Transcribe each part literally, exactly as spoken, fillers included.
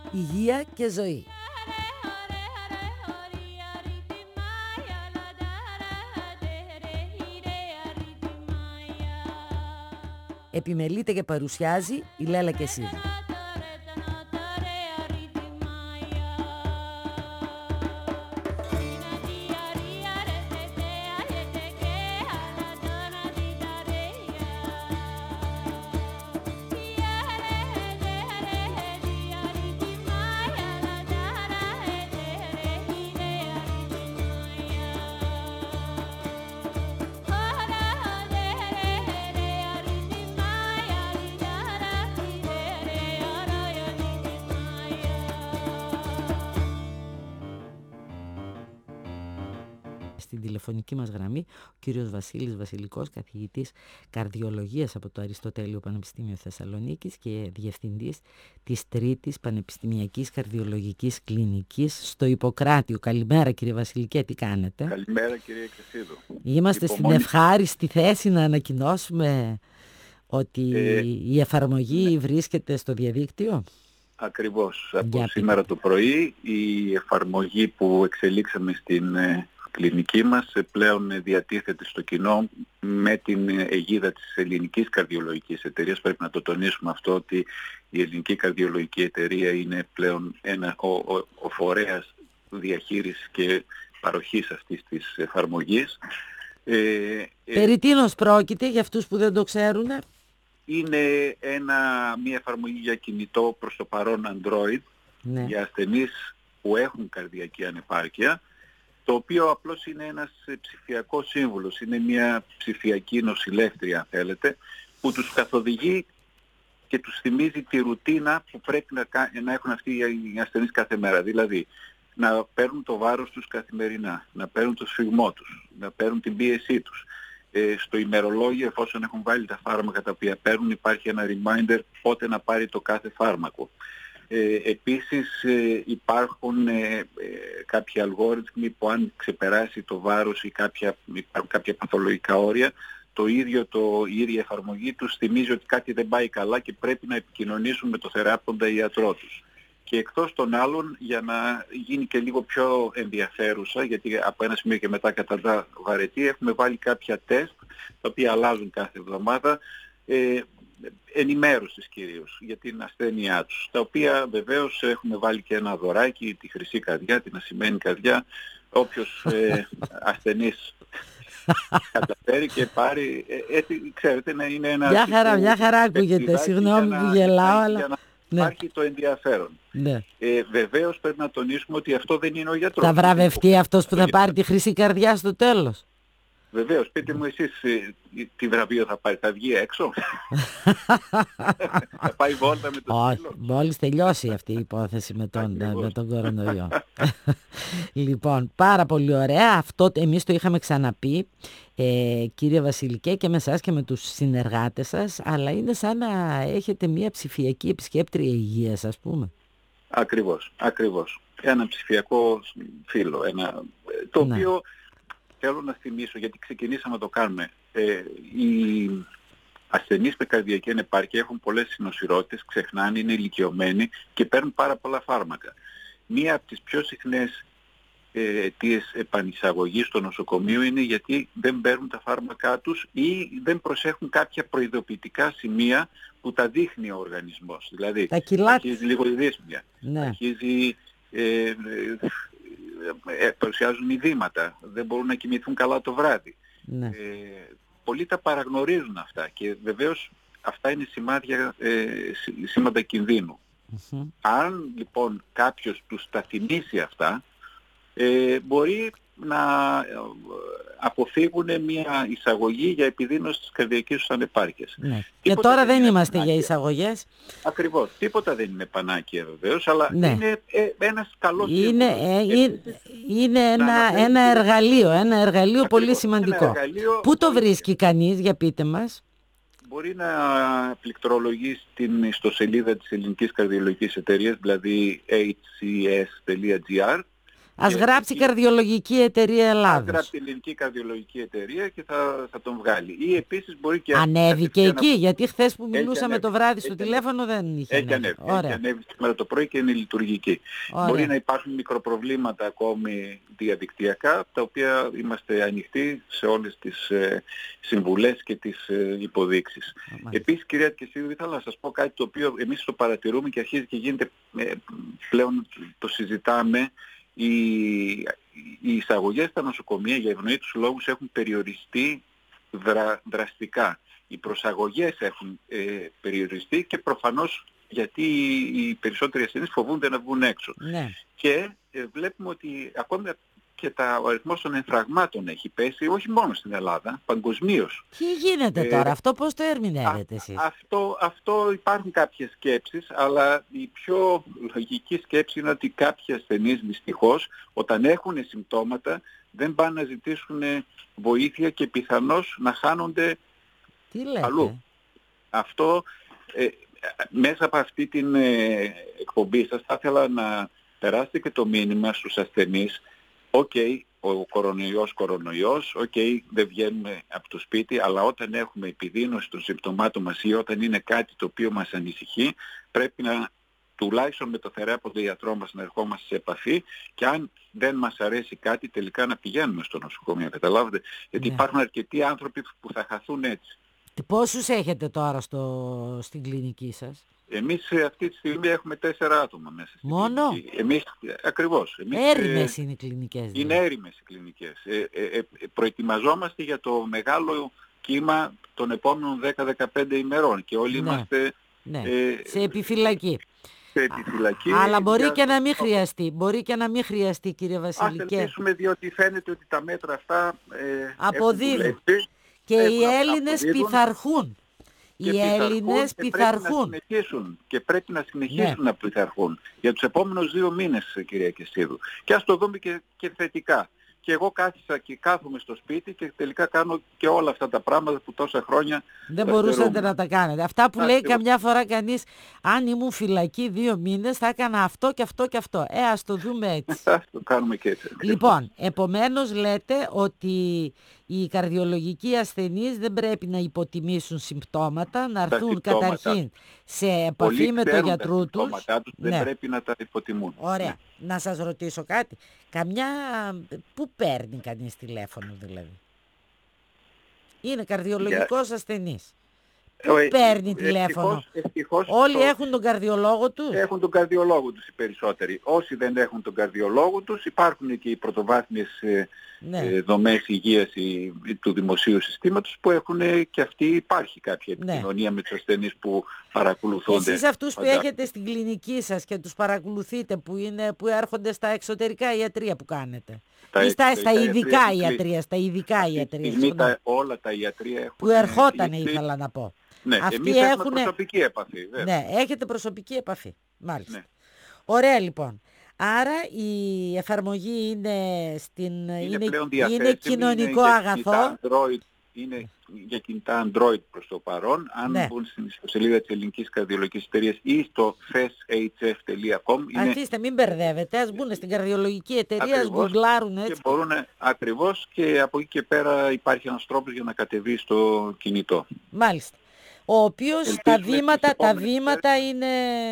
υγεία και ζωή. Επιμελείται και παρουσιάζει η Λέλα Κεσίδη. Στην τηλεφωνική μας γραμμή ο κύριος Βασίλης Βασιλικός, καθηγητής καρδιολογίας από το Αριστοτέλειο Πανεπιστήμιο Θεσσαλονίκης και διευθυντής της Τρίτης Πανεπιστημιακής Καρδιολογικής Κλινικής στο Ιπποκράτιο. Καλημέρα κύριε Βασιλικέ, τι κάνετε? Καλημέρα κύριε Κεσίδου. Είμαστε Υπομόνη... στην ευχάριστη θέση να ανακοινώσουμε ότι ε, η εφαρμογή ναι. βρίσκεται στο διαδίκτυο. Ακριβώς. Από Για σήμερα το πρωί η εφαρμογή που εξελίξαμε στην κλινική μας πλέον διατίθεται στο κοινό με την αιγίδα της Ελληνικής Καρδιολογικής Εταιρείας. Πρέπει να το τονίσουμε αυτό, ότι η Ελληνική Καρδιολογική Εταιρεία είναι πλέον ένα, ο, ο, ο φορέας διαχείρισης και παροχής αυτής της εφαρμογής. Ε, Περί τίνος πρόκειται για αυτούς που δεν το ξέρουν? Είναι ένα, μια εφαρμογή για κινητό προς το παρόν Android, ναι. για ασθενείς που έχουν καρδιακή ανεπάρκεια, το οποίο απλώς είναι ένας ψηφιακός σύμβουλος, είναι μια ψηφιακή νοσηλεύτρια αν θέλετε, που τους καθοδηγεί και τους θυμίζει τη ρουτίνα που πρέπει να, να έχουν αυτοί οι ασθενείς κάθε μέρα. Δηλαδή να παίρνουν το βάρος τους καθημερινά, να παίρνουν το σφιγμό τους, να παίρνουν την πίεσή τους. Ε, στο ημερολόγιο, εφόσον έχουν βάλει τα φάρμακα τα οποία παίρνουν, υπάρχει ένα reminder πότε να πάρει το κάθε φάρμακο. Ε, επίσης ε, υπάρχουν ε, ε, κάποιοι αλγόριθμοι που αν ξεπεράσει το βάρος ή κάποια, υπάρχουν κάποια παθολογικά όρια, το ίδιο το, η ίδια εφαρμογή τους θυμίζει ότι κάτι δεν πάει καλά και πρέπει να επικοινωνήσουν με το θεράποντα ιατρό τους. Και εκτός των άλλων, για να γίνει και λίγο πιο ενδιαφέρουσα, γιατί από ένα σημείο και μετά κατά βαρετή, έχουμε βάλει κάποια τεστ, τα οποία αλλάζουν κάθε εβδομάδα, ε, ενημέρωσης κυρίως για την ασθένειά τους, τα οποία βεβαίως έχουμε βάλει και ένα δωράκι, τη χρυσή καρδιά, την ασημένη καρδιά, όποιος ε, ασθενής καταφέρει και πάρει, ε, ε, ξέρετε, να είναι ένα... Μια χαρά, μια χαρά ακούγεται, συγγνώμη που γελάω, αλλά... Ναι. Υπάρχει το ενδιαφέρον. Ναι. Ε, βεβαίως πρέπει να τονίσουμε ότι αυτό δεν είναι ο γιατρός. Θα βραβευτεί αυτός που θα πάρει τη χρυσή καρδιά στο τέλος. Βεβαίως. Πείτε μου εσείς τι βραβείο θα πάρει. Θα βγει έξω? Θα πάει βόλτα με το στήλο? Μόλις τελειώσει αυτή η υπόθεση με τον, με τον κορονοϊό. Λοιπόν, πάρα πολύ ωραία. Αυτό εμείς το είχαμε ξαναπεί, ε, κύριε Βασιλικέ, και με εσάς και με τους συνεργάτες σας, αλλά είναι σαν να έχετε μια ψηφιακή επισκέπτρια υγείας, ας πούμε. Ακριβώς, ακριβώς. Ένα ψηφιακό φύλλο, ένα, το ναι. οποίο... Θέλω να θυμίσω, γιατί ξεκινήσαμε να το κάνουμε. Ε, οι ασθενείς με καρδιακή ανεπάρκεια έχουν πολλές συνοσυρότητες, ξεχνάνε, είναι ηλικιωμένοι και παίρνουν πάρα πολλά φάρμακα. Μία από τις πιο συχνές ε, αιτίες επανεισαγωγής στο νοσοκομείο είναι γιατί δεν παίρνουν τα φάρμακά τους ή δεν προσέχουν κάποια προειδοποιητικά σημεία που τα δείχνει ο οργανισμός. Δηλαδή, αρχίζει λίγο η δύσπνοια, ναι. αρχίζει... Ε, ε, Ε, παρουσιάζουν ειδήματα, δεν μπορούν να κοιμηθούν καλά το βράδυ. Ναι. Ε, πολλοί τα παραγνωρίζουν αυτά και βεβαίως αυτά είναι σημάδια, ε, σήματα κινδύνου. Mm-hmm. Αν λοιπόν κάποιος τους τα θυμίσει αυτά, ε, μπορεί να αποφύγουν μια εισαγωγή για επιδείνωση της καρδιακής τους ανεπάρκειας. Ναι. Και τώρα δεν είμαστε πανάκια. Για εισαγωγές. Ακριβώς. Τίποτα δεν είναι πανάκια βεβαίως, αλλά ναι. είναι ε, ένας καλός είναι, ε, είναι, είναι ένα, ένα εργαλείο, ένα εργαλείο Ακριβώς. πολύ σημαντικό. Εργαλείο, Πού το βρίσκει κανείς, για πείτε μας? Μπορεί να πληκτρολογεί στην ιστοσελίδα της Ελληνικής Καρδιολογικής Εταιρείας, δηλαδή έιτς σι ες τελεία τζι άρ. Ας γράψει Καρδιολογική Εταιρεία Ελλάδος. Θα γράψει Ελληνική Καρδιολογική Εταιρεία και θα, θα τον βγάλει. Ή επίσης μπορεί και... Ανέβηκε εκεί, να... γιατί χθες που μιλούσαμε το βράδυ στο τηλέφωνο δεν είχε έχει ανέβει. ανέβει. Έχει ανέβει σήμερα το πρωί και είναι λειτουργική. Ωραία. Μπορεί να υπάρχουν μικροπροβλήματα ακόμη διαδικτυακά, τα οποία είμαστε ανοιχτοί σε όλες τις ε, συμβουλές και τις ε, υποδείξεις. Oh, επίσης, κυρία Κεσίδου, ήθελα να σας πω κάτι το οποίο εμείς το παρατηρούμε και αρχίζει και γίνεται ε, πλέον το συζητάμε. Οι, οι εισαγωγές στα νοσοκομεία για ευνοήτους λόγους έχουν περιοριστεί δρα, δραστικά. Οι προσαγωγές έχουν ε, περιοριστεί και προφανώς γιατί οι περισσότεροι ασθενείς φοβούνται να βγουν έξω. Ναι. Και ε, βλέπουμε ότι ακόμη και τα, ο αριθμός των εμφραγμάτων έχει πέσει, όχι μόνο στην Ελλάδα, παγκοσμίως. Τι γίνεται τώρα, ε, αυτό πώς το ερμηνεύετε εσείς? Αυτό, αυτό υπάρχουν κάποιες σκέψεις, αλλά η πιο λογική σκέψη είναι ότι κάποιοι ασθενείς δυστυχώς όταν έχουν συμπτώματα δεν πάνε να ζητήσουν βοήθεια και πιθανώς να χάνονται Τι λέτε? αλλού. Αυτό, ε, μέσα από αυτή την ε, εκπομπή σας θα ήθελα να περάσετε και το μήνυμα στους ασθενείς. Οκ, okay, ο κορονοϊός, κορονοϊός, οκ, okay, δεν βγαίνουμε από το σπίτι, αλλά όταν έχουμε επιδείνωση των συμπτωμάτων μας ή όταν είναι κάτι το οποίο μας ανησυχεί, πρέπει να τουλάχιστον με το θεράποντα γιατρό μας να ερχόμαστε σε επαφή και αν δεν μας αρέσει κάτι τελικά να πηγαίνουμε στο νοσοκομείο, καταλάβετε. Γιατί ναι. υπάρχουν αρκετοί άνθρωποι που θα χαθούν έτσι. Πόσους έχετε τώρα στο, στην κλινική σας? Εμείς αυτή τη στιγμή έχουμε τέσσερα άτομα μέσα στην Μόνο? κλινική. Εμείς, ακριβώς. Εμείς, έρημες ε, είναι οι κλινικές. Είναι δηλαδή. έρημες οι κλινικές. Ε, ε, ε, προετοιμαζόμαστε για το μεγάλο κύμα των επόμενων δέκα με δεκαπέντε ημερών και όλοι ναι. είμαστε... Ναι. Ε, σε επιφυλακή. Σε επιφυλακή. Αλλά μπορεί για... και να μην χρειαστεί. Μπορεί και να μην χρειαστεί, κύριε Βασιλικέ. Ας ελπίσουμε, διότι φαίνεται ότι τα μέτρα αυτά ε, αποδίδουν. Και οι Έλληνες πειθαρχούν. Οι Έλληνες πειθαρχούν. Και πρέπει να συνεχίσουν ναι. να πειθαρχούν για τους επόμενους δύο μήνες, κυρία Κεσίδου. Και ας το δούμε και, και θετικά. Και εγώ κάθισα και κάθομαι στο σπίτι και τελικά κάνω και όλα αυτά τα πράγματα που τόσα χρόνια δεν μπορούσατε να τα κάνετε. Αυτά που Ά, λέει καμιά φορά κανείς, αν ήμουν φυλακή δύο μήνες θα έκανα αυτό και αυτό και αυτό. Ε, ας το δούμε έτσι. Ας το κάνουμε και έτσι. Λοιπόν, επομένως λέτε ότι οι καρδιολογικοί ασθενείς δεν πρέπει να υποτιμήσουν συμπτώματα, να έρθουν καταρχήν σε επαφή με τον γιατρό τους. τους ναι. Δεν πρέπει να τα υποτιμούν. Ωραία. Ναι. Να σας ρωτήσω κάτι. Καμιά... Πού παίρνει κανείς τηλέφωνο δηλαδή? Είναι καρδιολογικός yeah. ασθενής. Πού ε, παίρνει τηλέφωνο? Ευτυχώς, ευτυχώς όλοι το... έχουν τον καρδιολόγο τους? Έχουν τον καρδιολόγο τους οι περισσότεροι. Όσοι δεν έχουν τον καρδιολόγο τους, υπάρχουν και οι πρωτοβάθμιες ναι. ε, δομές υγείας η, του δημοσίου συστήματος που έχουν και αυτοί, υπάρχει κάποια επικοινωνία ναι. με τους ασθενείς που παρακολουθούνται. Εσείς αυτούς που έχετε στην κλινική σας και τους παρακολουθείτε, που, είναι, που έρχονται στα εξωτερικά ιατρία που κάνετε. Τα, ή στα, στα ειδικά ιατρία, στα ειδικά ιατρία. Τα, όλα τα ιατρία έχουν... Που ερχότανε ήθελα να πω. Ναι, αυτοί εμείς έχουν... έχουμε προσωπική επαφή. Βέβαια. Ναι, έχετε προσωπική επαφή. Μάλιστα. Ναι. Ωραία λοιπόν. Άρα η εφαρμογή είναι, στην, είναι, είναι, είναι κοινωνικό είναι αγαθό. Android, είναι για κινητά Android προς το παρόν. Αν ναι. μπουν στην ιστοσελίδα της Ελληνικής Καρδιολογικής Εταιρείας ή στο feshf τελεία com. Αρχίστε, μην μπερδεύετε. Ας μπουν στην Καρδιολογική Εταιρεία, ας γκουγκλάρουν έτσι. Και μπορούν ακριβώς και από εκεί και πέρα υπάρχει ένας τρόπος για να κατεβεί στο κινητό. Μάλιστα. Ο οποίος τα βήματα, τα βήματα είναι,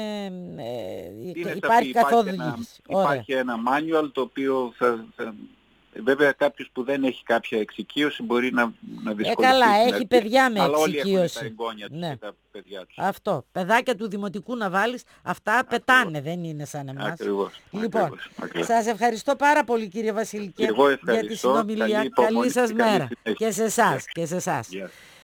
ε, είναι υπάρχει καθοδήγηση. Υπάρχει ένα manual το οποίο θα, θα, βέβαια κάποιος που δεν έχει κάποια εξοικείωση μπορεί να, να δυσκολευτεί. Ε, καλά, έχει παιδιά με αλλά εξοικείωση. Όλοι έχουν τα εγγόνια τους ναι. και τα παιδιά τους. Αυτό. Παιδάκια του δημοτικού να βάλεις, αυτά ακριβώς. Πετάνε, δεν είναι σαν εμάς. Ακριβώς. Λοιπόν, ακριβώς, ακριβώς. σας ευχαριστώ πάρα πολύ κύριε Βασιλικέ για τη συνομιλία. Καλή, καλή σας μέρα. Και σε εσάς. Και σε εσάς. Yeah.